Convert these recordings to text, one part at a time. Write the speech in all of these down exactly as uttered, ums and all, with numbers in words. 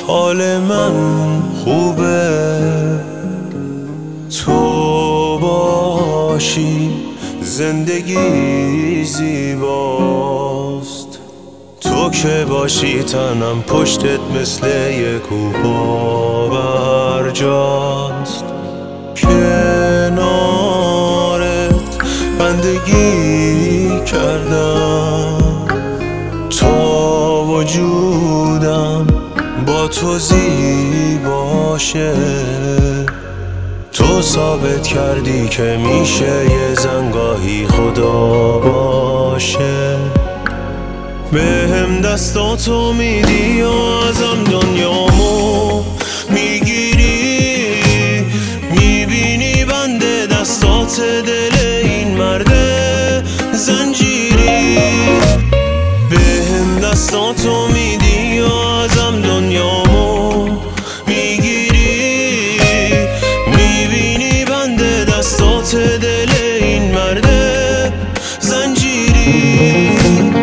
حال من خوبه تو باشی زندگی زیباست، تو که باشی تنم پشتت مثل یک کوپا برجاست، کنارت بندگی کردم تا وجودم با تو زیباشه، تو ثابت کردی که میشه یه زنگاهی خدا باشه، بهم دستاتو میدی و ازم دنیامو میگیری، میبینی بنده دستات دل این مرده زنجیری، بهم دستاتو میدی و ازم دنیامو میگیری، میبینی بنده دستات دل این مرده زنجیری.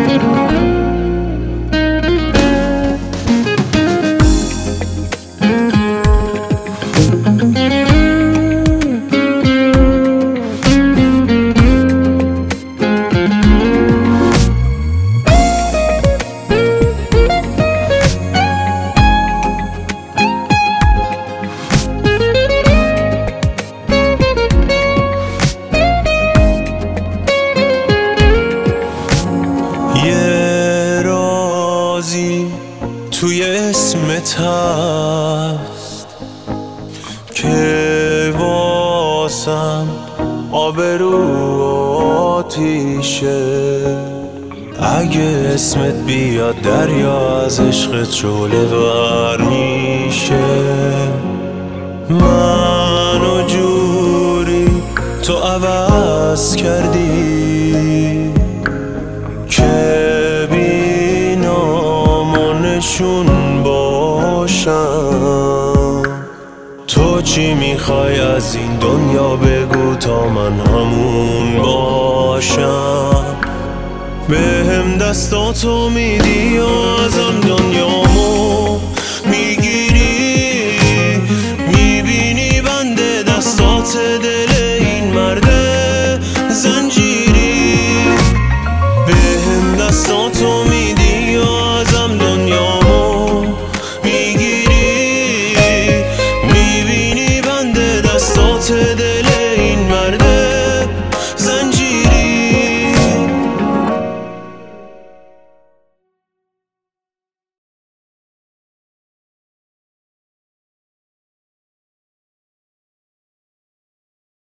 یه رازی توی اسمت هست که واسم آبرو آتیشه، اگه اسمت بیاد دریا از عشقت شعله ور میشه، منو جوری تو عوض کردی که بی نام و نشون باشم، تو چی میخوای از این دنیا بگو تا من همون باشم، بهم دستاتو میدی و ازم دنیامو میگیری، میبینی بنده دستات دل